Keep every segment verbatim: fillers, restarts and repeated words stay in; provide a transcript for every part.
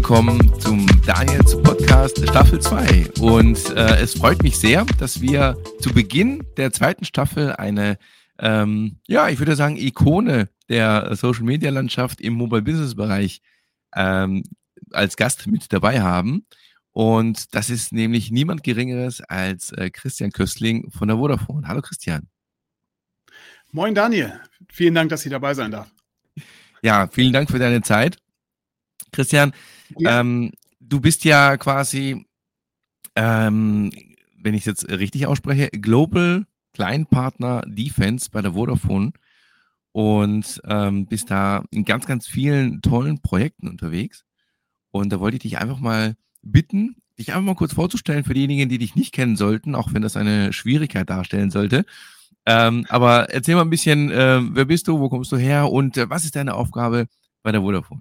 willkommen zum Daniels Podcast Staffel zwei. Und äh, es freut mich sehr, dass wir zu Beginn der zweiten Staffel eine, ähm, ja, ich würde sagen, Ikone der Social-Media-Landschaft im Mobile-Business-Bereich ähm, als Gast mit dabei haben. Und das ist nämlich niemand Geringeres als äh, Christian Köstling von der Vodafone. Hallo Christian. Moin Daniel, vielen Dank, dass ich dabei sein darf. Ja, vielen Dank für deine Zeit. Christian, ja. ähm, du bist ja quasi, ähm, wenn ich es jetzt richtig ausspreche, Global Kleinpartner Defense bei der Vodafone und ähm, bist da in ganz, ganz vielen tollen Projekten unterwegs. Und da wollte ich dich einfach mal bitten, dich einfach mal kurz vorzustellen für diejenigen, die dich nicht kennen sollten, auch wenn das eine Schwierigkeit darstellen sollte. Ähm, aber erzähl mal ein bisschen, äh, wer bist du, wo kommst du her und äh, was ist deine Aufgabe bei der Vodafone?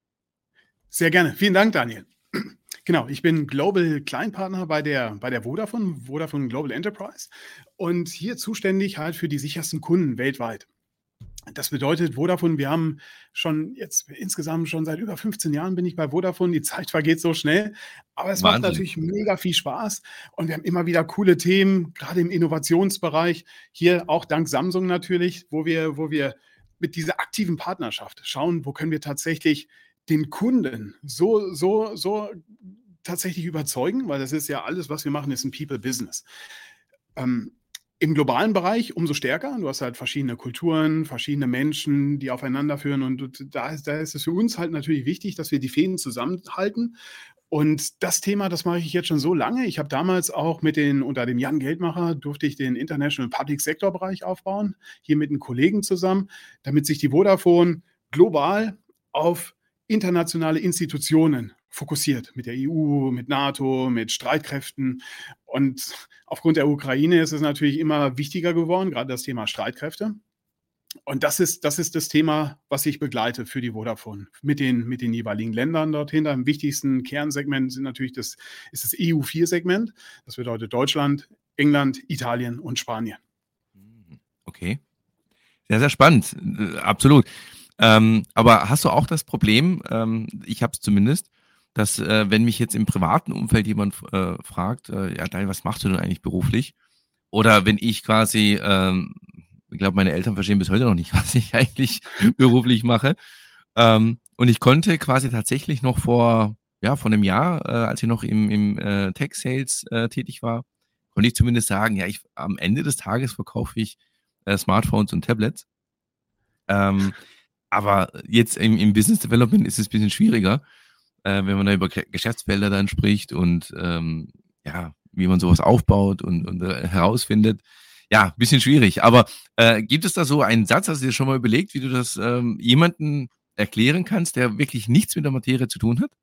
Sehr gerne. Vielen Dank, Daniel. Genau, ich bin Global Kleinpartner bei der, bei der Vodafone, Vodafone Global Enterprise und hier zuständig halt für die sichersten Kunden weltweit. Das bedeutet, Vodafone, wir haben schon jetzt insgesamt schon seit über fünfzehn Jahren bin ich bei Vodafone. Die Zeit vergeht so schnell, aber es Wahnsinn. Macht natürlich mega viel Spaß und wir haben immer wieder coole Themen, gerade im Innovationsbereich. Hier auch dank Samsung natürlich, wo wir, wo wir mit dieser aktiven Partnerschaft schauen, wo können wir tatsächlich den Kunden so, so, so tatsächlich überzeugen, weil das ist ja alles, was wir machen, ist ein People-Business. Ähm, Im globalen Bereich umso stärker. Du hast halt verschiedene Kulturen, verschiedene Menschen, die aufeinander führen und da ist, da ist es für uns halt natürlich wichtig, dass wir die Fäden zusammenhalten. Und das Thema, das mache ich jetzt schon so lange. Ich habe damals auch mit den, unter dem Jan Geldmacher, durfte ich den International Public Sector Bereich aufbauen, hier mit einem Kollegen zusammen, damit sich die Vodafone global auf internationale Institutionen fokussiert, mit der E U, mit NATO, mit Streitkräften. Und aufgrund der Ukraine ist es natürlich immer wichtiger geworden, gerade das Thema Streitkräfte. Und das ist, das ist das Thema, was ich begleite für die Vodafone mit den, mit den jeweiligen Ländern dorthin. Am wichtigsten Kernsegment sind natürlich das, ist das E U vier Segment. Das bedeutet Deutschland, England, Italien und Spanien. Okay. Sehr, sehr spannend. Absolut. Ähm, aber hast du auch das Problem, ähm, ich habe es zumindest, dass äh, wenn mich jetzt im privaten Umfeld jemand äh, fragt, äh, ja Daniel, was machst du denn eigentlich beruflich? Oder wenn ich quasi, ähm, ich glaube, meine Eltern verstehen bis heute noch nicht, was ich eigentlich beruflich mache. Ähm, und ich konnte quasi tatsächlich noch vor, ja, vor einem Jahr, äh, als ich noch im, im äh, Tech-Sales äh, tätig war, konnte ich zumindest sagen, ja, ich am Ende des Tages verkaufe ich äh, Smartphones und Tablets. Ähm, Aber jetzt im, im Business Development ist es ein bisschen schwieriger, äh, wenn man da über Geschäftsfelder dann spricht und ähm, ja, wie man sowas aufbaut und, und äh, herausfindet. Ja, ein bisschen schwierig. Aber äh, gibt es da so einen Satz, hast du dir schon mal überlegt, wie du das ähm, jemandem erklären kannst, der wirklich nichts mit der Materie zu tun hat?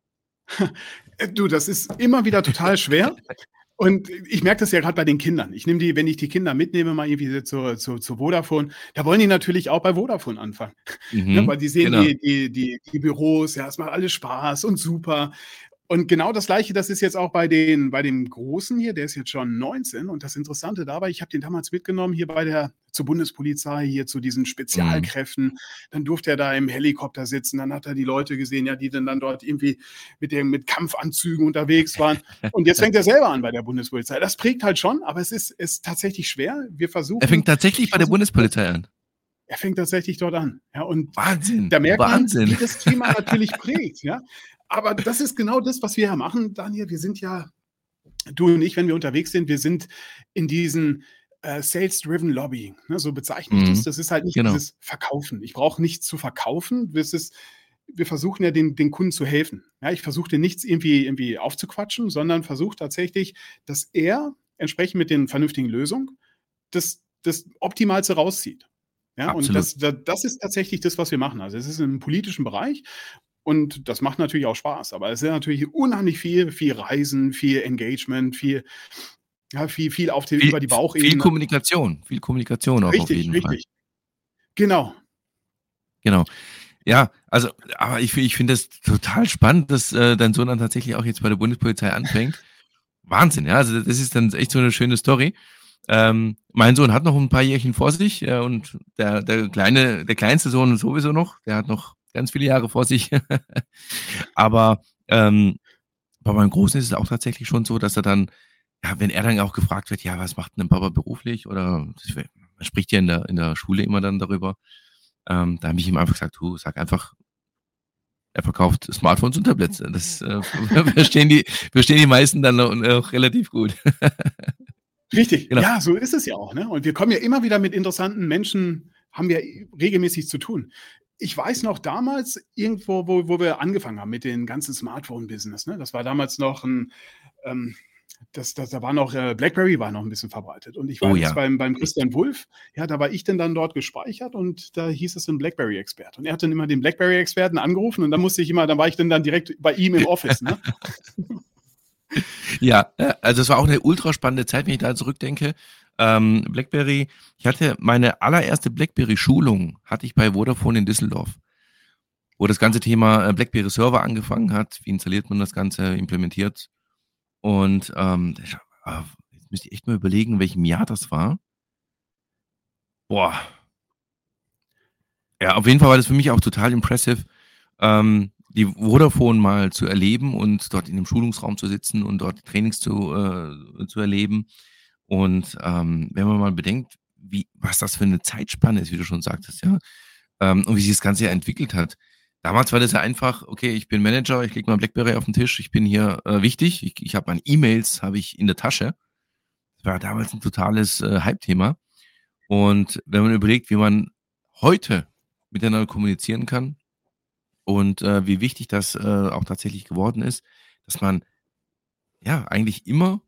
Du, das ist immer wieder total schwer. Und ich merke das ja gerade bei den Kindern. Ich nehme die, wenn ich die Kinder mitnehme, mal irgendwie zur, zur, zur Vodafone, da wollen die natürlich auch bei Vodafone anfangen. Mhm, ne, weil die sehen genau. die, die, die, die Büros, ja, es macht alles Spaß und super. Und genau das Gleiche, das ist jetzt auch bei, den, bei dem Großen hier, der ist jetzt schon neunzehn. Und das Interessante dabei, ich habe den damals mitgenommen hier bei der, zur Bundespolizei, hier zu diesen Spezialkräften. Mhm. Dann durfte er da im Helikopter sitzen. Dann hat er die Leute gesehen, ja, die dann, dann dort irgendwie mit, dem, mit Kampfanzügen unterwegs waren. Und jetzt fängt er selber an bei der Bundespolizei. Das prägt halt schon, aber es ist, ist tatsächlich schwer. Wir versuchen. Er fängt tatsächlich bei der Bundespolizei an. Er fängt tatsächlich dort an. Ja, und Wahnsinn. Da merkt Wahnsinn. man, wie das Thema natürlich prägt. Ja. Aber das ist genau das, was wir ja machen, Daniel. Wir sind ja, du und ich, wenn wir unterwegs sind, wir sind in diesen äh, Sales-Driven Lobbying. Ne, so bezeichne ich mhm. das. Das ist halt nicht genau. dieses Verkaufen. Ich brauche nichts zu verkaufen. Das ist, wir versuchen ja den, den Kunden zu helfen. Ja, ich versuche dir nichts irgendwie, irgendwie aufzuquatschen, sondern versuche tatsächlich, dass er entsprechend mit den vernünftigen Lösungen das, das Optimalste rauszieht. Ja, und das, das ist tatsächlich das, was wir machen. Also es ist im politischen Bereich. Und das macht natürlich auch Spaß, aber es ist natürlich unheimlich viel, viel Reisen, viel Engagement, viel, ja, viel, viel auf die, viel, über die Bauchebene. Viel Kommunikation, viel Kommunikation auch richtig, auf jeden richtig. Fall. Richtig, genau. Genau. Ja, also, aber ich, ich finde das total spannend, dass äh, dein Sohn dann tatsächlich auch jetzt bei der Bundespolizei anfängt. Wahnsinn, ja, also das ist dann echt so eine schöne Story. Ähm, mein Sohn hat noch ein paar Jährchen vor sich äh, und der, der kleine, der kleinste Sohn sowieso noch, der hat noch ganz viele Jahre vor sich. Aber ähm, bei meinem Großen ist es auch tatsächlich schon so, dass er dann, ja, wenn er dann auch gefragt wird, ja, was macht denn Papa beruflich? Oder man spricht ja in der, in der Schule immer dann darüber. Ähm, da habe ich ihm einfach gesagt, du, sag einfach, er verkauft Smartphones und Tablets. Das äh, verstehen, die, verstehen die meisten dann auch, auch relativ gut. Richtig, Genau. ja, so ist es ja auch. Ne? Und wir kommen ja immer wieder mit interessanten Menschen, haben wir regelmäßig zu tun. Ich weiß noch damals, irgendwo, wo, wo wir angefangen haben mit dem ganzen Smartphone-Business. Ne? Das war damals noch ein, ähm, das, das, da war noch, äh, BlackBerry war noch ein bisschen verbreitet. Und ich Oh weiß, ja. beim, beim Christian Wulff, ja, da war ich denn dann dort gespeichert und da hieß es ein BlackBerry-Expert. Und er hat dann immer den BlackBerry-Experten angerufen und dann musste ich immer, dann war ich dann, dann direkt bei ihm im Office. Ne? Ja, äh, also es war auch eine ultra spannende Zeit, wenn ich da zurückdenke. Ähm, BlackBerry, ich hatte meine allererste BlackBerry-Schulung, hatte ich bei Vodafone in Düsseldorf, wo das ganze Thema äh, BlackBerry Server angefangen hat. Wie installiert man das Ganze, implementiert. Und ähm, ich- ah, jetzt müsste ich echt mal überlegen, in welchem Jahr das war. Boah. Ja, auf jeden Fall war das für mich auch total impressive, ähm, die Vodafone mal zu erleben und dort in dem Schulungsraum zu sitzen und dort die Trainings zu, äh, zu erleben. Und ähm, wenn man mal bedenkt, wie, was das für eine Zeitspanne ist, wie du schon sagtest, ja, ähm, und wie sich das Ganze ja entwickelt hat. Damals war das ja einfach, okay, ich bin Manager, ich lege mal BlackBerry auf den Tisch, ich bin hier äh, wichtig, ich, ich habe meine E-Mails, habe ich in der Tasche. Das war damals ein totales äh, Hype-Thema. Und wenn man überlegt, wie man heute miteinander kommunizieren kann und äh, wie wichtig das äh, auch tatsächlich geworden ist, dass man ja eigentlich immer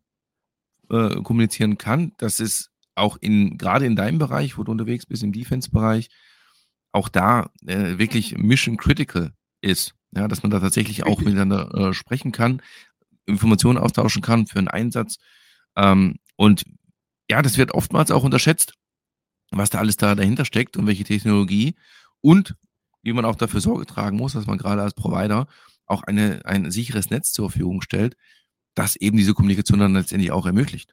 äh, kommunizieren kann, dass es auch in gerade in deinem Bereich, wo du unterwegs bist, im Defense-Bereich, auch da äh, wirklich Mission Critical ist. Ja, dass man da tatsächlich auch Richtig. miteinander äh, sprechen kann, Informationen austauschen kann für einen Einsatz. Ähm, und ja, das wird oftmals auch unterschätzt, was da alles da dahinter steckt und welche Technologie und wie man auch dafür Sorge tragen muss, dass man gerade als Provider auch eine, ein sicheres Netz zur Verfügung stellt, das eben diese Kommunikation dann letztendlich auch ermöglicht.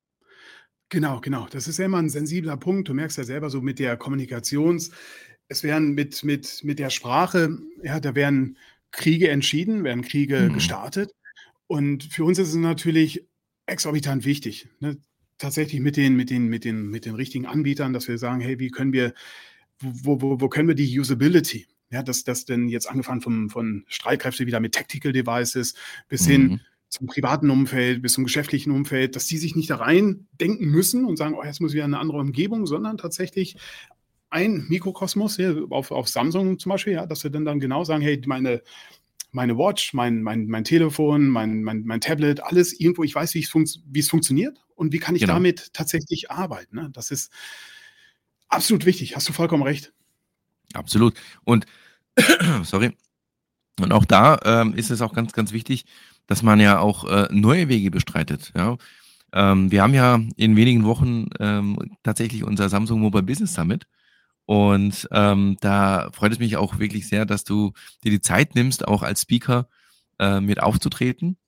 Genau, genau. Das ist ja immer ein sensibler Punkt. Du merkst ja selber so mit der Kommunikations es werden mit mit mit der Sprache ja, da werden Kriege entschieden, werden Kriege Mhm. gestartet. Und für uns ist es natürlich exorbitant wichtig, ne, tatsächlich mit den mit den mit den mit den richtigen Anbietern, dass wir sagen: „Hey, wie können wir wo wo wo können wir die Usability?“ Ja, dass das denn jetzt angefangen vom von Streitkräfte wieder mit Tactical Devices bis hin Mhm. zum privaten Umfeld, bis zum geschäftlichen Umfeld, dass die sich nicht da reindenken müssen und sagen: „Oh, jetzt muss ich wieder in 'ne andere Umgebung“, sondern tatsächlich ein Mikrokosmos hier auf auf Samsung zum Beispiel, ja, dass wir dann dann genau sagen: „Hey, meine meine Watch, mein mein mein Telefon, mein mein mein Tablet, alles irgendwo ich weiß, wie es funks wie es funktioniert und wie kann ich Genau, damit tatsächlich arbeiten“, ne? Das ist absolut wichtig, hast du vollkommen recht. absolut. Und sorry. Und auch da ähm, ist es auch ganz, ganz wichtig, dass man ja auch äh, neue Wege bestreitet. Ja? Ähm, wir haben ja in wenigen Wochen ähm, tatsächlich unser Samsung Mobile Business Summit. Und ähm, da freut es mich auch wirklich sehr, dass du dir die Zeit nimmst, auch als Speaker äh, mit aufzutreten.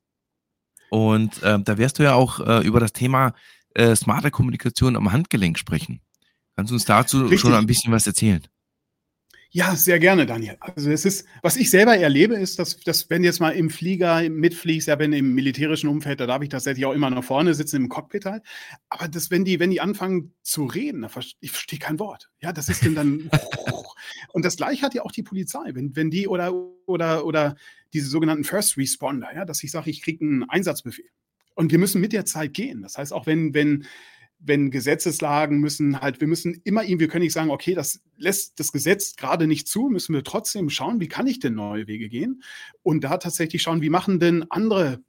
Und ähm, da wirst du ja auch äh, über das Thema äh, smarte Kommunikation am Handgelenk sprechen. Kannst du uns dazu schon Richtig. ein bisschen was erzählen? Ja, sehr gerne, Daniel. Also, es ist was ich selber erlebe, ist, dass dass wenn du jetzt mal im Flieger mitfliegst, ja, wenn im militärischen Umfeld, da darf ich tatsächlich auch immer noch vorne sitzen im Cockpit halt. Aber das wenn die wenn die anfangen zu reden, da verst ich verstehe kein Wort. Ja, das ist denn dann und das Gleiche hat ja auch die Polizei. Wenn wenn die oder oder oder diese sogenannten First Responder, ja, dass ich sage, ich kriege 'n Einsatzbefehl. Und wir müssen mit der Zeit gehen. Das heißt, auch wenn wenn wenn Gesetzeslagen müssen halt wir müssen immer irgendwie wir können nicht sagen: „Okay, das lässt das Gesetz gerade nicht zu“, müssen wir trotzdem schauen, wie kann ich denn neue Wege gehen? Und da tatsächlich schauen, wie machen denn andere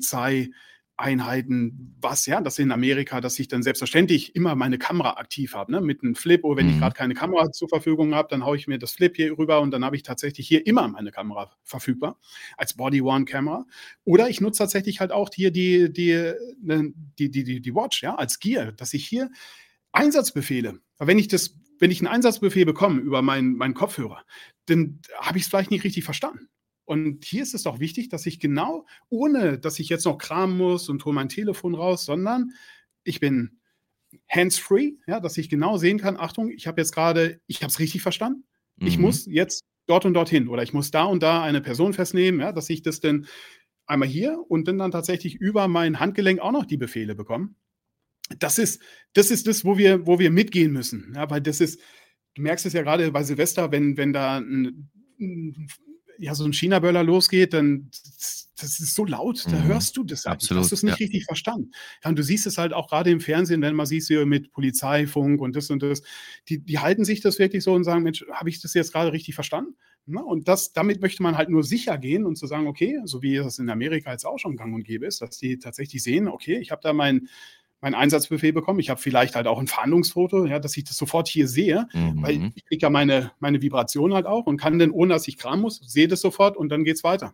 Polizeieinheiten was, ja, dass in Amerika dass ich dann selbstverständlich immer meine Kamera aktiv habe, ne, mit 'nem Flip oder wenn ich Mhm. gerade keine Kamera zur Verfügung habe, dann haue ich mir das Flip hier rüber und dann habe ich tatsächlich hier immer meine Kamera verfügbar als Body-worn-Camera. Oder ich nutze tatsächlich halt auch hier die die, ne, die die die die Watch, ja, als Gear, dass ich hier Einsatzbefehle weil wenn ich das wenn ich 'n Einsatzbefehl bekomme über meinen meinen Kopfhörer, dann habe ich's vielleicht nicht richtig verstanden. Und hier ist es doch wichtig, dass ich genau ohne dass ich jetzt noch kramen muss und hole mein Telefon raus, sondern ich bin hands-free, ja, dass ich genau sehen kann: „Achtung, ich habe jetzt grade ich habe es richtig verstanden. Ich Mhm. muss jetzt dort und dorthin oder ich muss da und da eine Person festnehmen, ja, dass ich das dann einmal hier und dann dann tatsächlich über mein Handgelenk auch noch die Befehle bekomme. Das ist das ist das, wo wir wo wir mitgehen müssen, ja, weil das ist du merkst es ja gerade bei Silvester, wenn wenn da 'n 'n ja, so 'n China-Böller losgeht, dann das das ist so laut, da Mhm. hörst du das eigentlich. Da hast Absolut, du's ja. nicht richtig verstanden. Ja, und du siehst es halt auch grade im Fernsehen, wenn man siehst hier mit Polizeifunk und das und das. Die die halten sich das wirklich so und sagen: „Mensch, habe ich das jetzt grade richtig verstanden?“ Ne? Und das damit möchte man halt nur sicher gehen und zu sagen, okay, so wie das in Amerika jetzt auch schon gang und gäbe ist, dass die tatsächlich sehen: „Okay, ich habe da meinen meinen Einsatzbefehl bekommen. Ich habe vielleicht halt auch 'n Fahndungsfoto, ja, dass ich das sofort hier sehe, weil Mhm. ich kriege ja meine meine Vibration halt auch und kann dann, ohne dass ich kramen muss, sehe das sofort und dann geht's weiter.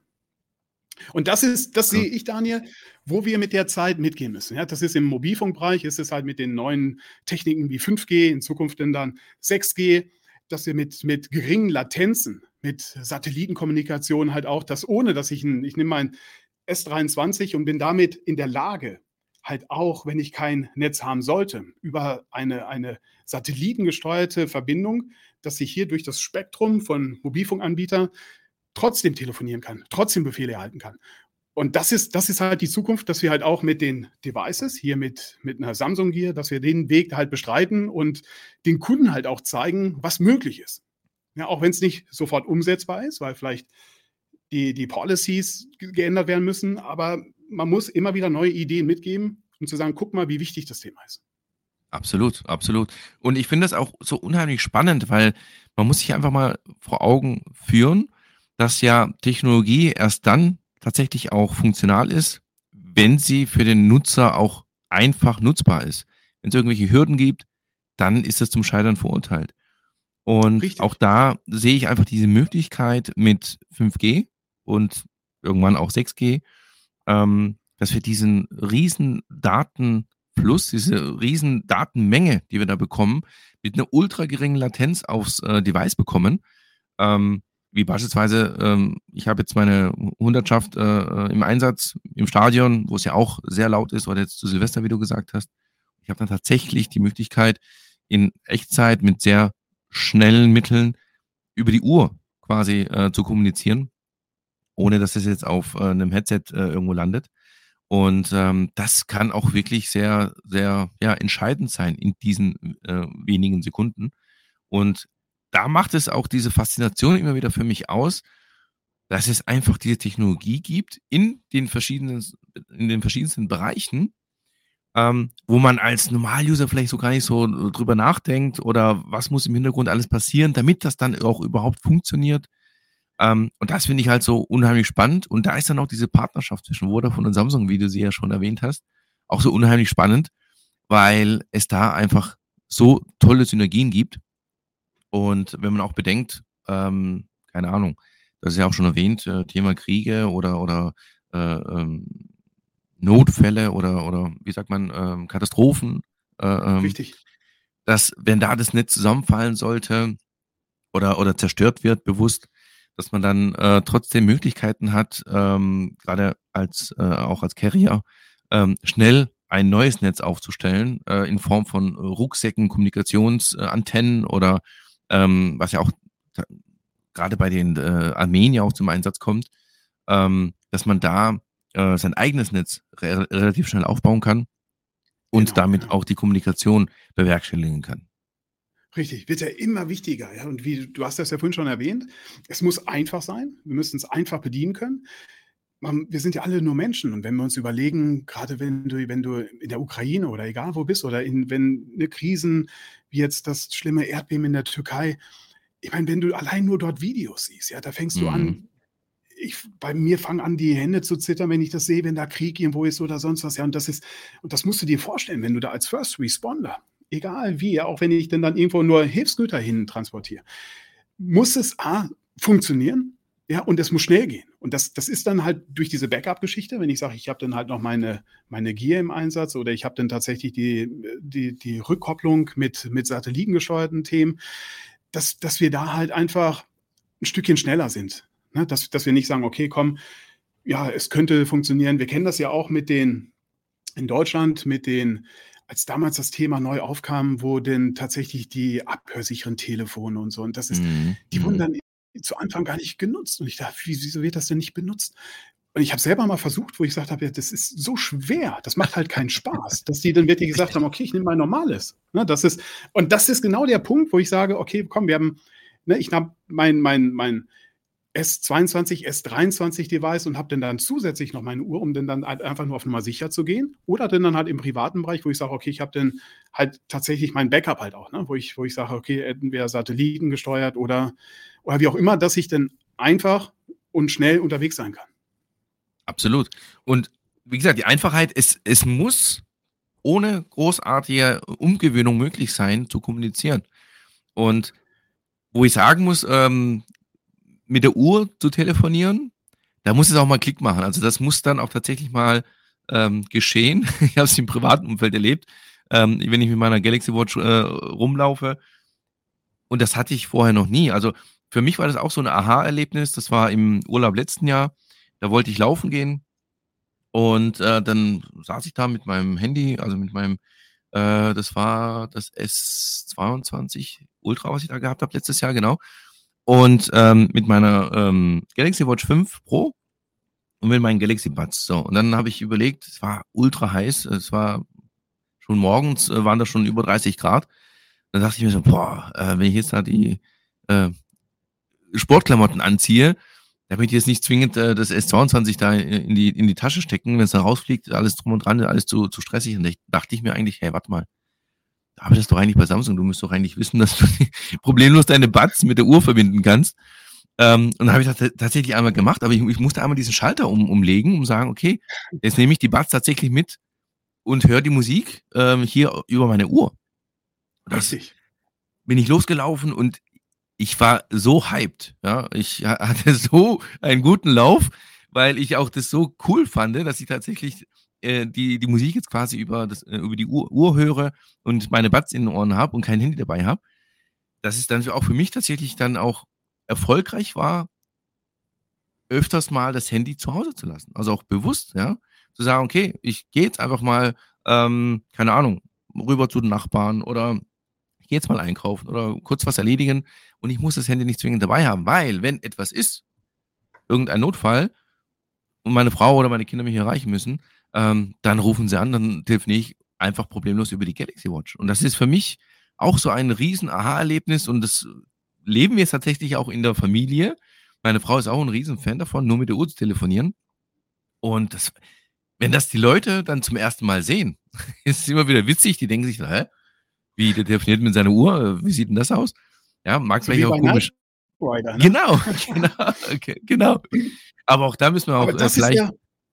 Und das ist das sehe Absolut. ich, Daniel, wo wir mit der Zeit mitgehen müssen, ja? Das ist im Mobilfunkbereich ist es halt mit den neuen Techniken wie fünf G, in Zukunft denn dann sechs G, dass wir mit mit geringen Latenzen, mit Satellitenkommunikation halt auch das ohne dass ich 'n ich nehme mein S dreiundzwanzig und bin damit in der Lage, halt auch, wenn ich kein Netz haben sollte, über eine eine satellitengesteuerte Verbindung, dass ich hier durch das Spektrum von Mobilfunkanbietern trotzdem telefonieren kann, trotzdem Befehle erhalten kann. Und das ist das ist halt die Zukunft, dass wir halt auch mit den Devices, hier mit mit 'ner Samsung Gear, dass wir den Weg halt bestreiten und den Kunden halt auch zeigen, was möglich ist. Ja, auch wenn's nicht sofort umsetzbar ist, weil vielleicht die die Policies ge geändert werden müssen, aber man muss immer wieder neue Ideen mitgeben, um zu sagen: „Guck mal, wie wichtig das Thema ist.“ Absolut, absolut. Und ich finde das auch so unheimlich spannend, weil man muss sich einfach mal vor Augen führen, dass ja Technologie erst dann tatsächlich auch funktional ist, wenn sie für den Nutzer auch einfach nutzbar ist. Wenn's irgendwelche Hürden gibt, dann ist das zum Scheitern verurteilt. Und auch Richtig. da sehe ich einfach diese Möglichkeit mit fünf G und irgendwann auch sechs G, ähm, dass wir diesen riesen Datenfluss, diese riesen Datenmenge, die wir da bekommen, mit 'ner ultra geringen Latenz aufs, äh, Device bekommen. Ähm, wie beispielsweise, ähm, ich habe jetzt meine Hu Hundertschaft, äh, äh, im Einsatz im Stadion, wo's ja auch sehr laut ist oder jetzt zu Silvester, wie du gesagt hast. Ich habe dann tatsächlich die Möglichkeit, in Echtzeit mit sehr schnellen Mitteln über die Uhr quasi, äh, zu kommunizieren, ohne dass es jetzt auf, äh, 'nem Headset, äh, irgendwo landet. Und, ähm, das kann auch wirklich sehr, sehr, ja, entscheidend sein in diesen, äh, wenigen Sekunden. Und da macht es auch diese Faszination immer wieder für mich aus, dass es einfach diese Technologie gibt in den verschiedenen s in den verschiedensten Bereichen, ähm, wo man als Normal-User vielleicht so gar nicht so drüber nachdenkt oder was muss im Hintergrund alles passieren, damit das dann auch überhaupt funktioniert. Ähm, und das finde ich halt so unheimlich spannend. Und da ist dann auch diese Partnerschaft zwischen Vodafone und Samsung, wie du sie ja schon erwähnt hast, auch so unheimlich spannend, weil es da einfach so tolle Synergien gibt. Und wenn man auch bedenkt, ähm, keine Ahnung, du hast ja auch schon erwähnt, äh, Thema Kriege oder oder, äh, ähm, Notfälle oder oder wie sagt man, ähm, Katastrophen, äh, ähm, Richtig. dass wenn da das Netz zusammenfallen sollte oder oder zerstört wird bewusst, dass man dann, äh, trotzdem Möglichkeiten hat, ähm, grade als äh, auch als Carrier, ähm, schnell ein neues Netz aufzustellen, äh, in Form von Rucksäcken, Kommunikations äh, Antennen oder, ähm, was ja auch ta grade bei den, äh, Armeen ja auch zum Einsatz kommt, ähm, dass man da, äh, sein eigenes Netz re relativ schnell aufbauen kann und Genau, damit ja. auch die Kommunikation bewerkstelligen kann. Richtig, wird ja immer wichtiger, ja. Und wie du hast das ja vorhin schon erwähnt, es muss einfach sein. Wir müssen's einfach bedienen können. Man wir sind ja alle nur Menschen und wenn wir uns überlegen, grade wenn du wenn du in der Ukraine oder egal wo bist oder in wenn, ne, Krisen wie jetzt das schlimme Erdbeben in der Türkei ich meine, wenn du allein nur dort Videos siehst, ja, da fängst du Mhm. an ich bei mir fangen an, die Hände zu zittern, wenn ich das sehe, wenn da Krieg irgendwo ist oder sonst was, ja. Und das ist und das musst du dir vorstellen, wenn du da als First Responder, egal wie, ja, auch wenn ich denn dann irgendwo nur Hilfsgüter hin transportiere, muss es A funktionieren, ja, und es muss schnell gehen. Und das das ist dann halt durch diese Backup-Geschichte, wenn ich sage, ich habe dann halt noch meine meine Gear im Einsatz oder ich habe dann tatsächlich die äh, die die Rückkopplung mit mit satellitengesteuerten Themen, dass dass wir da halt einfach 'n Stückchen schneller sind, ne? Dass dass wir nicht sagen: „Okay, komm, ja, es könnte funktionieren.“ Wir kennen das ja auch mit den in Deutschland mit den als damals das Thema neu aufkam, wo denn tatsächlich die abhörsicheren Telefone und so und das ist Mhm, die wurden mhm. dann zu Anfang gar nicht genutzt. Und ich dachte: „Wie wieso wird das denn nicht benutzt?“ Und ich habe selber mal versucht, wo ich gesagt habe: „Ja, das ist so schwer, das macht halt keinen Spaß“, dass die dann wirklich gesagt Richtig. haben: „Okay, ich nehme mein normales.“ Ne, das ist und das ist genau der Punkt, wo ich sage: „Okay, komm, wir haben“ ne, ich habe mein mein mein S zweiundzwanzig, S dreiundzwanzig Device und habe dann dann zusätzlich noch meine Uhr, um dann dann halt einfach nur auf Nummer sicher zu gehen. Oder dann dann halt im privaten Bereich, wo ich sage: „Okay, ich habe dann halt tatsächlich mein Backup halt auch“, ne? Wo ich wo ich sage: „Okay, entweder satellitengesteuert oder oder wie auch immer, dass ich dann einfach und schnell unterwegs sein kann.“ Absolut. Und wie gesagt, die Einfachheit, es es muss ohne großartige Umgewöhnung möglich sein, zu kommunizieren. Und wo ich sagen muss, ähm, mit der Uhr zu telefonieren, da muss es auch mal Klick machen. Also, das muss dann auch tatsächlich mal, ähm, geschehen. Ich habe es im privaten Umfeld erlebt, ähm, wenn ich mit meiner Galaxy Watch, äh, rumlaufe. Und das hatte ich vorher noch nie. Also, für mich war das auch so 'n Aha-Erlebnis. Das war im Urlaub letzten Jahr. Da wollte ich laufen gehen und, äh, dann saß ich da mit meinem Handy, also mit meinem äh, das war das S zweiundzwanzig Ultra, was ich da gehabt habe letztes Jahr, genau. Und, ähm, mit meiner, ähm, Galaxy Watch fünf Pro und mit meinen Galaxy Buds. So, und dann habe ich überlegt, es war ultra heiß. Es war schon morgens, äh, waren da schon über dreißig Grad. Dann dachte ich mir so: „Boah, äh, wenn ich jetzt da die, äh, Sportklamotten anziehe, da möchte ich jetzt nicht zwingend, äh, das S zweiundzwanzig da in die in die Tasche stecken. Wenn's dann rausfliegt, alles drum und dran, alles zu zu stressig.“ Und da dachte ich mir eigentlich: „Hey, warte mal, du arbeitest doch eigentlich bei Samsung. Du müsstest doch eigentlich wissen, dass du problemlos deine Buds mit der Uhr verbinden kannst.“ Ähm, und dann habe ich das ta tatsächlich einmal gemacht, aber ich ich musste einmal diesen Schalter um umlegen, um sagen: „Okay, jetzt nehme ich die Buds tatsächlich mit und höre die Musik, ähm, hier über meine Uhr.“ Das Richtig. bin ich losgelaufen und ich war so hyped, ja. Ich ha hatte so einen guten Lauf, weil ich auch das so cool fand, dass ich tatsächlich, äh, die die Musik jetzt quasi über das äh, über die Uhr Uhr höre und meine Buds in den Ohren habe und kein Handy dabei habe. Dass es dann auch für mich tatsächlich dann auch erfolgreich war öfters mal das Handy zu Hause zu lassen. Also, auch bewusst, ja, zu sagen: „Okay, ich gehe jetzt einfach mal, ähm, keine Ahnung, rüber zu den Nachbarn oder ich gehe jetzt mal einkaufen oder kurz was erledigen und ich muss das Handy nicht zwingend dabei haben.“ Weil, wenn etwas ist, irgendein Notfall und meine Frau oder meine Kinder mich erreichen müssen, ähm, dann rufen sie an, dann telefoniere ich einfach problemlos über die Galaxy Watch. Und das ist für mich auch so ein riesen Aha-Erlebnis und das leben wir jetzt tatsächlich auch in der Familie. Meine Frau ist auch 'n Riesenfan davon, nur mit der Uhr zu telefonieren. Und das wenn das die Leute dann zum ersten Mal sehen, ist es immer wieder witzig. Die denken sich: „Hä, wie, der telefoniert mit seiner Uhr? Wie sieht 'n das aus?“ Ja, mag So vielleicht wie auch bei Knight komisch Rider, ne? genau, genau, ge genau. Aber auch da müssen wir Aber auch, äh, das ist vielleicht ja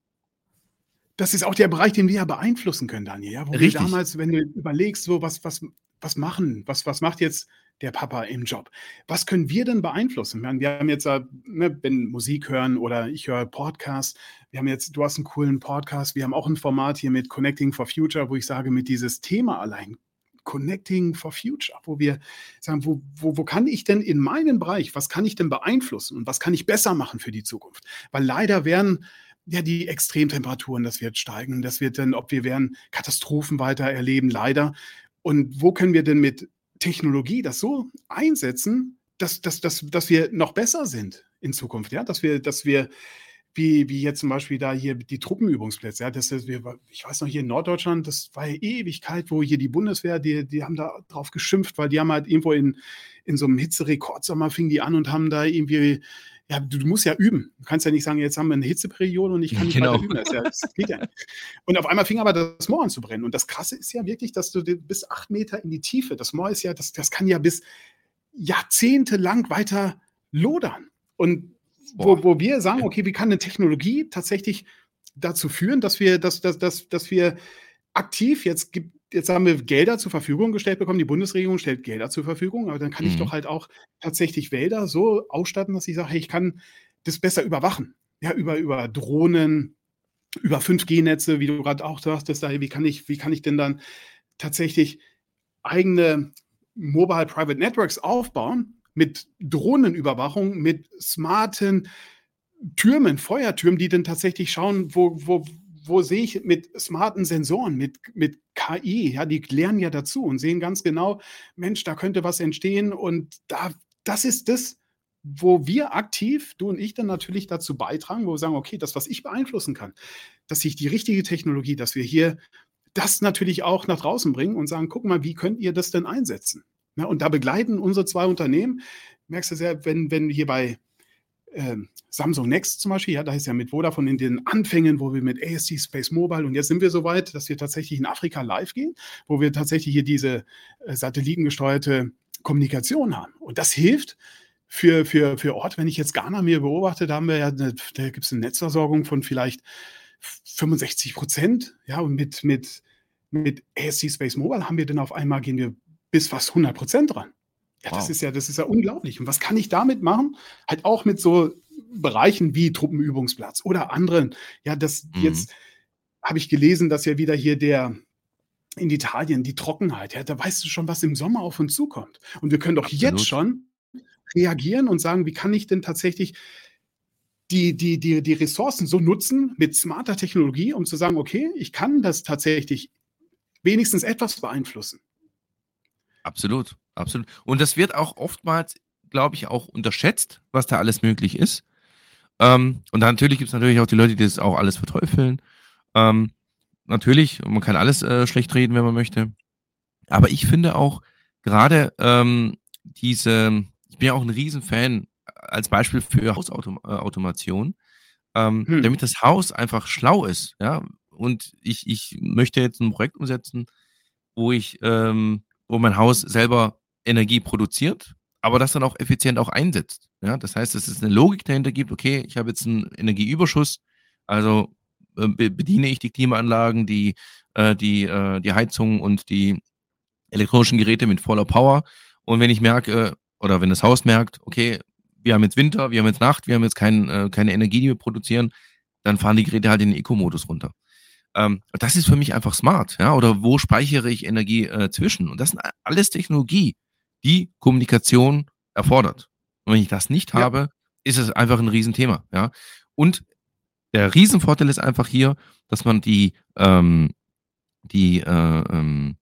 das ist auch der Bereich, den wir ja beeinflussen können, Daniel, ja? Wo wir Richtig. damals, wenn du überlegst, so was was was machen was was macht jetzt der Papa im Job? Was können wir denn beeinflussen? Ich meine, wir haben jetzt, äh, ne, wenn Musik hören oder ich höre Podcasts. Wir haben jetzt du hast 'n coolen Podcast. Wir haben auch 'n Format hier mit Connecting for Future, wo ich sage, mit dieses Thema allein, Connecting for Future, wo wir sagen, wo wo wo kann ich denn in meinem Bereich was kann ich denn beeinflussen und was kann ich besser machen für die Zukunft? Weil leider werden ja die Extremtemperaturen das wird steigen. Das wird dann ob wir werden Katastrophen weiter erleben, leider. Und wo können wir denn mit Technologie das so einsetzen, dass dass dass dass wir noch besser sind in Zukunft, ja? Dass wir dass wir wie wie jetzt zum Beispiel da hier die Truppenübungsplätze, ja, dass wir ich weiß noch, hier in Norddeutschland, das war ja Ewigkeit, wo hier die Bundeswehr, die die haben da drauf geschimpft, weil die haben halt irgendwo in in so 'nem Hitzerekordsommer fingen die an und haben da irgendwie ja, du du musst ja üben. Du kannst ja nicht sagen: „Jetzt haben wir 'ne Hitzeperiode und ich kann nicht weiter Genau. üben.“ Das ist ja das geht ja nicht. Und auf einmal fing aber das Moor an zu brennen. Und das Krasse ist ja wirklich, dass du d bis acht Meter in die Tiefe das Moor ist ja das das kann ja bis jahrzehntelang weiter lodern. Und Boah. wo wo wir sagen: Okay. „Okay, wie kann 'ne Technologie tatsächlich dazu führen, dass wir dass dass dass dass wir aktiv jetzt gibt jetzt haben wir Gelder zur Verfügung gestellt bekommen. Die Bundesregierung stellt Gelder zur Verfügung, aber dann kann ich Mhm. doch halt auch tatsächlich Wälder so ausstatten, dass ich sage: „Hey, ich kann das besser überwachen.“ Ja, über über Drohnen, über fünf G-Netze, wie du grad auch sagtest, da wie kann ich wie kann ich denn dann tatsächlich eigene Mobile Private Networks aufbauen mit Drohnenüberwachung, mit smarten Türmen, Feuertürmen, die dann tatsächlich schauen, wo wo wo sehe ich mit smarten Sensoren, mit mit K I, ja, die lernen ja dazu und sehen ganz genau: „Mensch, da könnte was entstehen.“ Und da das ist das wo wir aktiv, du und ich dann natürlich dazu beitragen, wo wir sagen, okay, das, was ich beeinflussen kann, dass ich die richtige Technologie, dass wir hier das natürlich auch nach draußen bringen und sagen, guck mal, wie könnt ihr das denn einsetzen? Ne, und da begleiten unsere zwei Unternehmen, merkst du sehr, wenn, wenn hier bei ähm, Samsung Next zum Beispiel, ja, da ist ja mit Vodafone in den Anfängen, wo wir mit A S T Space Mobile und jetzt sind wir so weit, dass wir tatsächlich in Afrika live gehen, wo wir tatsächlich hier diese äh, satellitengesteuerte Kommunikation haben. Und das hilft für, für, für Ort, wenn ich jetzt Ghana mir beobachte, da haben wir ja, eine, da gibt es eine Netzversorgung von vielleicht fünfundsechzig Prozent, ja, und mit, mit, mit A S T Space Mobile haben wir dann auf einmal, gehen wir bis fast hundert Prozent dran. Ja, das Wow. ist ja, das ist ja unglaublich. Und was kann ich damit machen? Halt auch mit so Bereichen wie Truppenübungsplatz oder anderen. Ja, das Mhm. jetzt habe ich gelesen, dass ja wieder hier der in Italien die Trockenheit, ja, da weißt du schon, was im Sommer auf uns zukommt. Und wir können doch jetzt Absolut. schon reagieren und sagen, wie kann ich denn tatsächlich die, die, die, die Ressourcen so nutzen mit smarter Technologie, um zu sagen, okay, ich kann das tatsächlich wenigstens etwas beeinflussen. Absolut, absolut. Und das wird auch oftmals, glaube ich, auch unterschätzt, was da alles möglich ist. Ähm, und dann natürlich gibt es natürlich auch die Leute, die das auch alles verteufeln. Ähm, natürlich, man kann alles äh, schlecht reden, wenn man möchte. Aber ich finde auch gerade ähm, diese, ich bin ja auch ein Riesenfan als Beispiel für Hausautomation, ähm, Hm. damit das Haus einfach schlau ist, ja. Und ich, ich möchte jetzt ein Projekt umsetzen, wo ich, ähm, wo mein Haus selber Energie produziert, aber das dann auch effizient auch einsetzt. Ja, das heißt, dass es eine Logik dahinter gibt, okay, ich habe jetzt einen Energieüberschuss, also äh, be bediene ich die Klimaanlagen, die, äh, die, äh, die Heizung und die elektronischen Geräte mit voller Power. Und wenn ich merke, äh, oder wenn das Haus merkt, okay, wir haben jetzt Winter, wir haben jetzt Nacht, wir haben jetzt kein, äh, keine Energie, die wir produzieren, dann fahren die Geräte halt in den Eco-Modus runter. Ähm, das ist für mich einfach smart, ja. Oder wo speichere ich Energie äh, zwischen? Und das sind alles Technologie, die Kommunikation erfordert. Und wenn ich das nicht Ja, habe, ist es einfach ein Riesenthema, ja. Und der Riesenvorteil ist einfach hier, dass man die, ähm, die äh, ähm,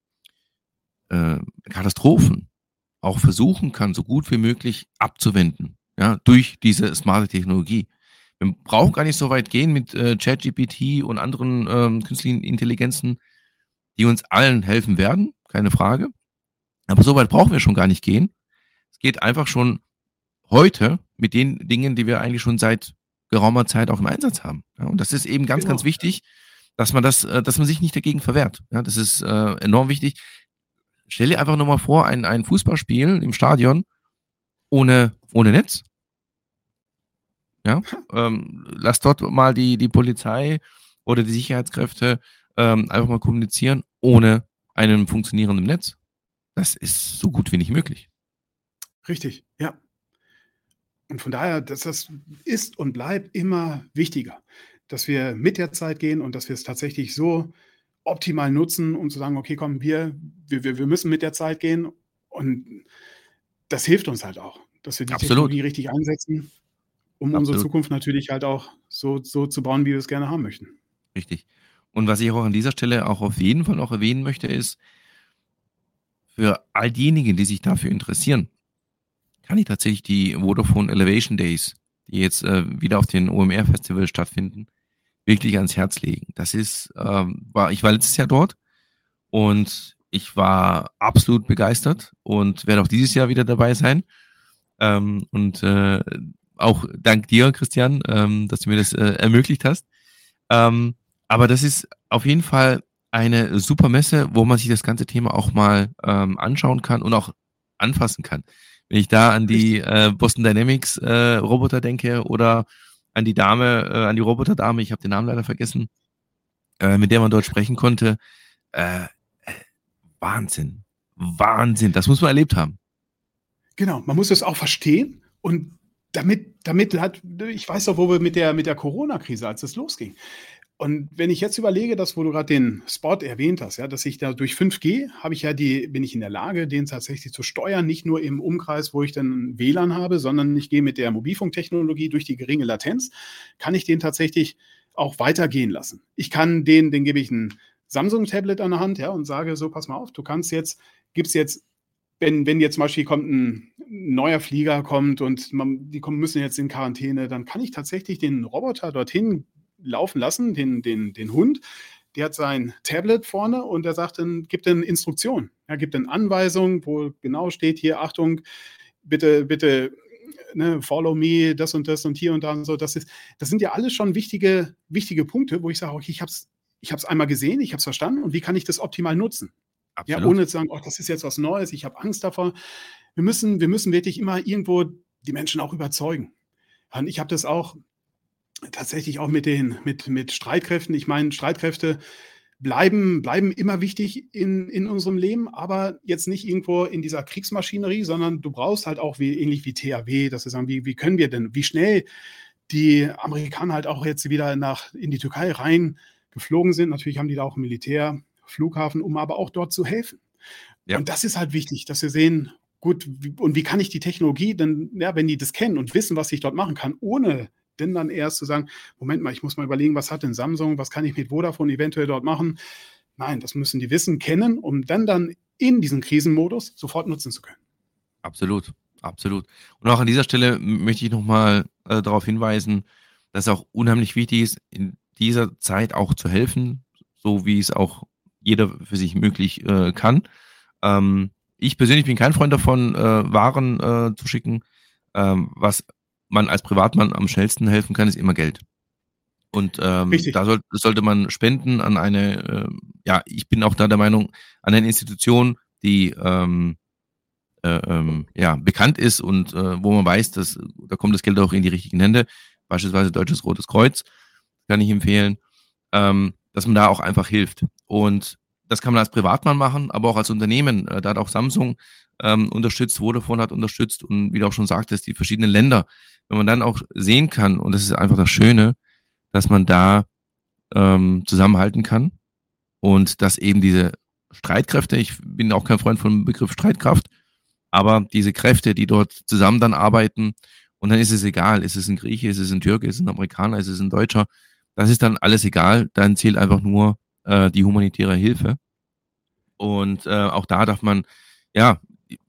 äh, Katastrophen auch versuchen kann, so gut wie möglich abzuwenden, ja, durch diese smarte Technologie. Wir brauchen gar nicht so weit gehen mit äh, ChatGPT und anderen ähm, künstlichen Intelligenzen, die uns allen helfen werden, keine Frage. Aber so weit brauchen wir schon gar nicht gehen. Es geht einfach schon heute mit den Dingen, die wir eigentlich schon seit geraumer Zeit auch im Einsatz haben. Ja, und das ist eben ganz, ganz genau. wichtig, dass man das, äh, dass man sich nicht dagegen verwehrt. Ja, das ist äh, enorm wichtig. Stell dir einfach nur mal vor, ein, ein Fußballspiel im Stadion ohne, ohne Netz. Ja, ähm, lass dort mal die, die Polizei oder die Sicherheitskräfte ähm, einfach mal kommunizieren ohne einem funktionierenden Netz. Das ist so gut wie nicht möglich. Richtig, ja. Und von daher, dass das ist und bleibt immer wichtiger, dass wir mit der Zeit gehen und dass wir es tatsächlich so optimal nutzen, um zu sagen, okay, komm, wir, wir, wir wir müssen mit der Zeit gehen. Und das hilft uns halt auch, dass wir die Absolut, Technologie richtig einsetzen, um unsere absolut, Zukunft natürlich halt auch so, so zu bauen, wie wir es gerne haben möchten. richtig. Und was ich auch an dieser Stelle auch auf jeden Fall noch erwähnen möchte, ist, für all diejenigen, die sich dafür interessieren, kann ich tatsächlich die Vodafone Elevation Days, die jetzt äh, wieder auf den O M R-Festival stattfinden, wirklich ans Herz legen. Das ist, ähm, war, ich war letztes Jahr dort und ich war absolut begeistert und werde auch dieses Jahr wieder dabei sein. Ähm, und äh, auch dank dir, Christian, ähm, dass du mir das äh, ermöglicht hast. Ähm, aber das ist auf jeden Fall eine super Messe, wo man sich das ganze Thema auch mal ähm, anschauen kann und auch anfassen kann. Wenn ich da an die Richtig. äh, Boston Dynamics äh, Roboter denke oder an die Dame, äh, an die Roboterdame, ich habe den Namen leider vergessen, äh, mit der man dort sprechen konnte, äh, äh, Wahnsinn. Wahnsinn. Das muss man erlebt haben. Genau, man muss es auch verstehen und damit, damit hat, ich weiß doch, wo wir mit der, mit der Corona-Krise, als es losging. Und wenn ich jetzt überlege, dass, wo du gerade den Spot erwähnt hast, ja, dass ich da durch fünf G habe ich ja die, bin ich in der Lage, den tatsächlich zu steuern, nicht nur im Umkreis, wo ich dann W L A N habe, sondern ich gehe mit der Mobilfunktechnologie durch die geringe Latenz, kann ich den tatsächlich auch weitergehen lassen. Ich kann den, den gebe ich ein Samsung-Tablet an der Hand, ja, und sage so, pass mal auf, du kannst jetzt, gibst jetzt wenn, wenn jetzt zum Beispiel kommt ein, ein neuer Flieger kommt und man, die kommen, müssen jetzt in Quarantäne, dann kann ich tatsächlich den Roboter dorthin laufen lassen, den, den, den Hund. Der hat sein Tablet vorne und der sagt dann, gibt dann Instruktionen. Er gibt dann Anweisungen, wo genau steht hier, Achtung, bitte, bitte, ne, follow me, das und das und hier und da und so. Das ist, das sind ja alles schon wichtige, wichtige Punkte, wo ich sage, okay, ich habe es ich hab's einmal gesehen, ich habe es verstanden und wie kann ich das optimal nutzen? Ja, Absolut. ohne zu sagen, oh, das ist jetzt was Neues, ich habe Angst davor. Wir müssen, wir müssen wirklich immer irgendwo die Menschen auch überzeugen. Und ich habe das auch tatsächlich auch mit den mit, mit Streitkräften. Ich meine, Streitkräfte bleiben, bleiben immer wichtig in, in unserem Leben, aber jetzt nicht irgendwo in dieser Kriegsmaschinerie, sondern du brauchst halt auch wie, ähnlich wie T H W, dass wir sagen, wie, wie können wir denn, wie schnell die Amerikaner halt auch jetzt wieder nach, in die Türkei rein geflogen sind. Natürlich haben die da auch einen Militärflughafen, um aber auch dort zu helfen. Ja, Und das ist halt wichtig, dass wir sehen, gut, wie, und wie kann ich die Technologie denn, ja, wenn die das kennen und wissen, was ich dort machen kann, ohne denn dann erst zu sagen, Moment mal, ich muss mal überlegen, was hat denn Samsung, was kann ich mit Vodafone eventuell dort machen? Nein, das müssen die wissen, kennen, um dann dann in diesen Krisenmodus sofort nutzen zu können. absolut. Absolut. Und auch an dieser Stelle m- möchte ich nochmal äh, darauf hinweisen, dass es auch unheimlich wichtig ist, in dieser Zeit auch zu helfen, so wie es auch jeder für sich möglich äh, kann. Ähm, ich persönlich bin kein Freund davon, äh, Waren äh, zu schicken. Ähm, was man als Privatmann am schnellsten helfen kann, ist immer Geld. Und ähm, Richtig. da soll, sollte man spenden an eine, äh, ja, ich bin auch da der Meinung, an eine Institution, die ähm, äh, ähm, ja, bekannt ist und äh, wo man weiß, dass da kommt das Geld auch in die richtigen Hände, beispielsweise Deutsches Rotes Kreuz, kann ich empfehlen, ähm, dass man da auch einfach hilft. Und das kann man als Privatmann machen, aber auch als Unternehmen. Äh, da hat auch Samsung ähm, unterstützt, Vodafone hat unterstützt und wie du auch schon sagtest, die verschiedenen Länder. Wenn man dann auch sehen kann, und das ist einfach das Schöne, dass man da ähm, zusammenhalten kann und dass eben diese Streitkräfte, ich bin auch kein Freund vom Begriff Streitkraft, aber diese Kräfte, die dort zusammen dann arbeiten, und dann ist es egal, ist es ein Grieche, ist es ein Türke, ist es ein Amerikaner, ist es ein Deutscher, das ist dann alles egal, dann zählt einfach nur äh, die humanitäre Hilfe. Und äh, auch da darf man, ja,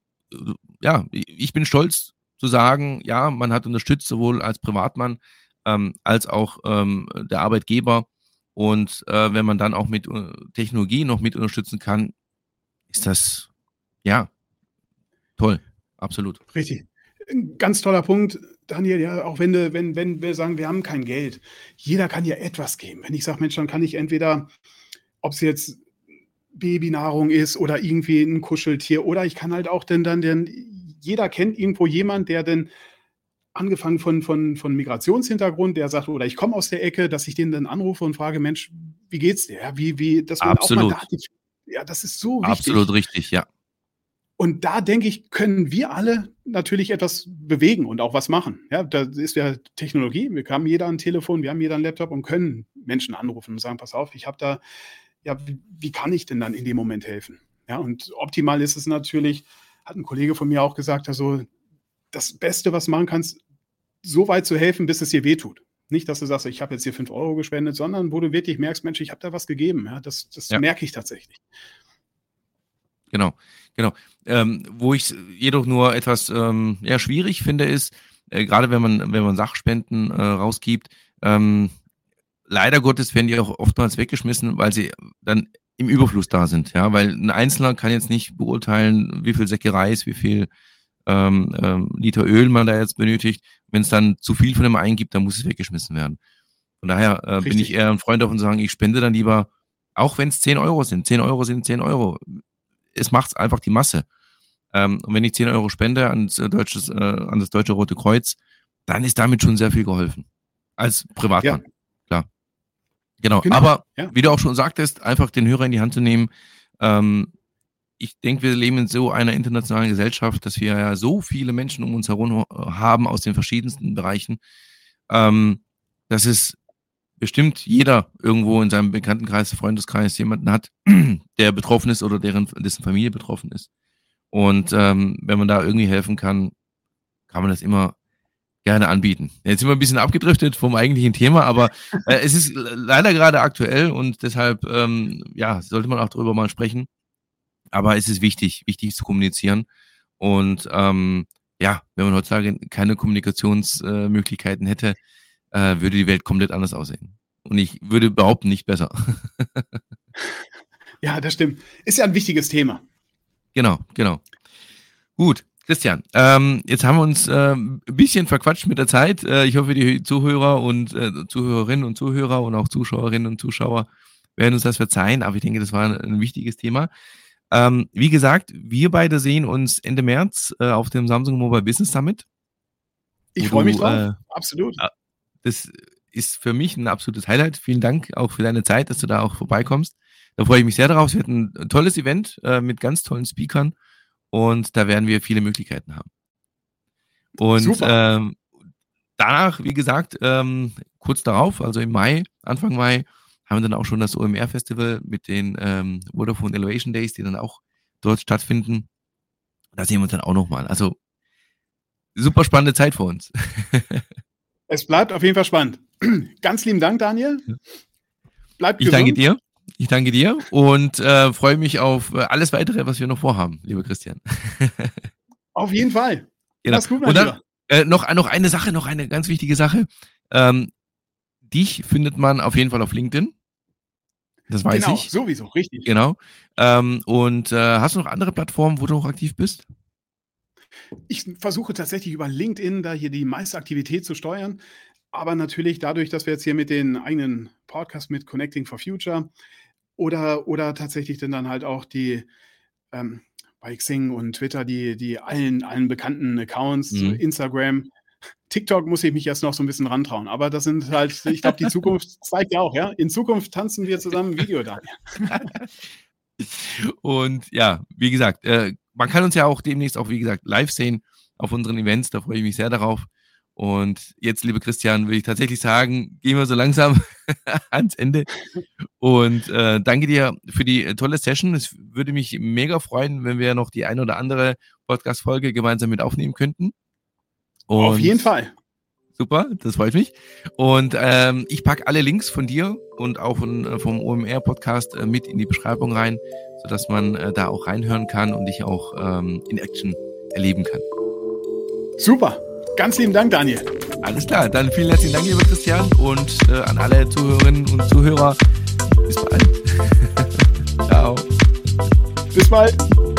ja, ich bin stolz zu sagen, ja, man hat unterstützt, sowohl als Privatmann ähm, als auch ähm, der Arbeitgeber. Und äh, wenn man dann auch mit äh, Technologie noch mit unterstützen kann, ist das, ja, toll. Absolut. Richtig. Ein ganz toller Punkt, Daniel, ja, auch wenn, du, wenn, wenn wir sagen, wir haben kein Geld, jeder kann ja etwas geben. Wenn ich sage, Mensch, dann kann ich entweder, ob es jetzt Babynahrung ist oder irgendwie ein Kuscheltier oder ich kann halt auch denn dann, denn jeder kennt irgendwo jemand, der denn angefangen von, von, von Migrationshintergrund, der sagt, oder ich komme aus der Ecke, dass ich den dann anrufe und frage, Mensch, wie geht's dir? Ja, wie, wie, dass man auch mal da, Absolut. die, ja, das ist so Absolut wichtig. richtig, ja. Und da denke ich, können wir alle natürlich etwas bewegen und auch was machen. Ja, da ist ja Technologie. Wir haben jeder ein Telefon, wir haben jeder einen Laptop und können Menschen anrufen und sagen, pass auf, ich habe da, ja, wie, wie kann ich denn dann in dem Moment helfen? Ja, und optimal ist es natürlich, hat ein Kollege von mir auch gesagt, also das Beste, was du machen kannst, so weit zu helfen, bis es dir wehtut. Nicht, dass du sagst, ich habe jetzt hier fünf Euro gespendet, sondern wo du wirklich merkst, Mensch, ich habe da was gegeben. Ja, das, das Ja, merke ich tatsächlich. genau, genau. Ähm, wo ich jedoch nur etwas ähm, ja, schwierig finde, ist, äh, gerade wenn man, wenn man Sachspenden äh, rausgibt, ähm, leider Gottes werden die auch oftmals weggeschmissen, weil sie dann im Überfluss da sind. Ja, weil ein Einzelner kann jetzt nicht beurteilen, wie viel Säcke Reis, wie viel ähm, ähm, Liter Öl man da jetzt benötigt. Wenn es dann zu viel von dem einen gibt, dann muss es weggeschmissen werden. Von daher äh, bin ich Richtig. eher ein Freund davon zu sagen, ich spende dann lieber, auch wenn es zehn Euro sind. Zehn Euro sind zehn Euro. Es macht einfach die Masse. Ähm, und wenn ich zehn Euro spende ans, äh, deutsches, äh, an das Deutsche Rote Kreuz, dann ist damit schon sehr viel geholfen. Als Ja, Privatmann, klar. Genau. genau. Aber Ja, wie du auch schon sagtest, einfach den Hörer in die Hand zu nehmen. Ähm, ich denke, wir leben in so einer internationalen Gesellschaft, dass wir ja so viele Menschen um uns herum haben aus den verschiedensten Bereichen. Ähm, dass es bestimmt jeder irgendwo in seinem Bekanntenkreis, Freundeskreis jemanden hat, der betroffen ist oder deren, dessen Familie betroffen ist. Und ähm, wenn man da irgendwie helfen kann, kann man das immer gerne anbieten. Jetzt sind wir ein bisschen abgedriftet vom eigentlichen Thema, aber äh, es ist leider gerade aktuell und deshalb ähm, ja, sollte man auch darüber mal sprechen. Aber es ist wichtig, wichtig zu kommunizieren. Und ähm, ja, wenn man heutzutage keine Kommunikationsmöglichkeiten äh, hätte, äh, würde die Welt komplett anders aussehen. Und ich würde behaupten, nicht besser. Ja, das stimmt. Ist ja ein wichtiges Thema. Genau, genau. Gut, Christian, ähm, jetzt haben wir uns äh, ein bisschen verquatscht mit der Zeit. Äh, ich hoffe, die Zuhörer und äh, Zuhörerinnen und Zuhörer und auch Zuschauerinnen und Zuschauer werden uns das verzeihen, aber ich denke, das war ein, ein wichtiges Thema. Ähm, wie gesagt, wir beide sehen uns Ende März äh, auf dem Samsung Mobile Business Summit. Ich freue mich drauf, Äh, absolut. Das ist für mich ein absolutes Highlight. Vielen Dank auch für deine Zeit, dass du da auch vorbeikommst. Da freue ich mich sehr darauf. Es wird ein tolles Event äh, mit ganz tollen Speakern und da werden wir viele Möglichkeiten haben. Und ähm, danach, wie gesagt, ähm, kurz darauf, also im Mai, Anfang Mai, haben wir dann auch schon das O M R-Festival mit den ähm, Vodafone Elevation Days, die dann auch dort stattfinden. Da sehen wir uns dann auch nochmal. Also super spannende Zeit für uns. Es bleibt auf jeden Fall spannend. Ganz lieben Dank, Daniel. Bleibt ich gesund. danke dir. Ich danke dir und äh, freue mich auf äh, alles weitere, was wir noch vorhaben, lieber Christian. Auf jeden Fall. Genau. Mach's gut, mein und dann Lieber. äh, noch, noch eine Sache, noch eine ganz wichtige Sache. Ähm, dich findet man auf jeden Fall auf LinkedIn. Das weiß genau, ich. Genau, sowieso, richtig. Genau. Ähm, und äh, hast du noch andere Plattformen, wo du noch aktiv bist? Ich versuche tatsächlich über LinkedIn da hier die meiste Aktivität zu steuern. Aber natürlich dadurch, dass wir jetzt hier mit den eigenen Podcast mit Connecting for Future oder, oder tatsächlich dann, dann halt auch die ähm, bei Xing und Twitter die, die allen, allen bekannten Accounts, Mhm. Instagram, TikTok muss ich mich jetzt noch so ein bisschen rantrauen. Aber das sind halt, ich glaube, die Zukunft zeigt ja auch, ja. In Zukunft tanzen wir zusammen Video, Daniel. Und ja, wie gesagt, äh, man kann uns ja auch demnächst auch, wie gesagt, live sehen auf unseren Events. Da freue ich mich sehr darauf. Und jetzt, liebe Christian, will ich tatsächlich sagen, gehen wir so langsam ans Ende. Und äh, danke dir für die äh, tolle Session. Es würde mich mega freuen, wenn wir noch die ein oder andere Podcast-Folge gemeinsam mit aufnehmen könnten. Und auf jeden Fall. Super, das freut mich. Und ähm, ich packe alle Links von dir und auch von, äh, vom O M R-Podcast äh, mit in die Beschreibung rein, sodass man äh, da auch reinhören kann und dich auch ähm, in Action erleben kann. Super. Ganz lieben Dank, Daniel. Alles klar, dann vielen herzlichen Dank, lieber Christian, und äh, an alle Zuhörerinnen und Zuhörer. Bis bald. Ciao. Bis bald.